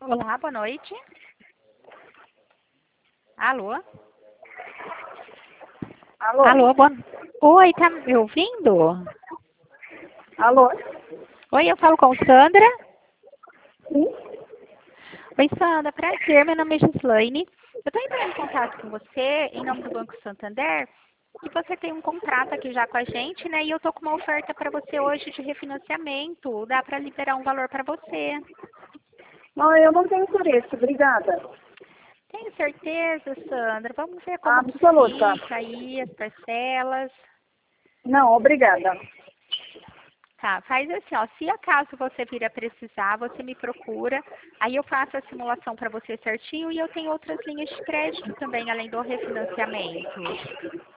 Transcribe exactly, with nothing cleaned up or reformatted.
Olá, boa noite. Alô? Alô? Alô, boa... Oi, tá me ouvindo? Alô? Oi, eu falo com Sandra. Sim? Oi, Sandra, prazer, meu nome é Gislaine. Eu estou entrando em contato com você em nome do Banco Santander, que você tem um contrato aqui já com a gente, né? E eu estou com uma oferta para você hoje de refinanciamento. Dá para liberar um valor para você. Não, eu não tenho interesse, obrigada. Tenho certeza, Sandra. Vamos ver como que Absoluta. fica aí as parcelas. Não, obrigada. Tá, faz assim, ó, se acaso você vir a precisar, você me procura, aí eu faço a simulação para você certinho e eu tenho outras linhas de crédito também, além do refinanciamento.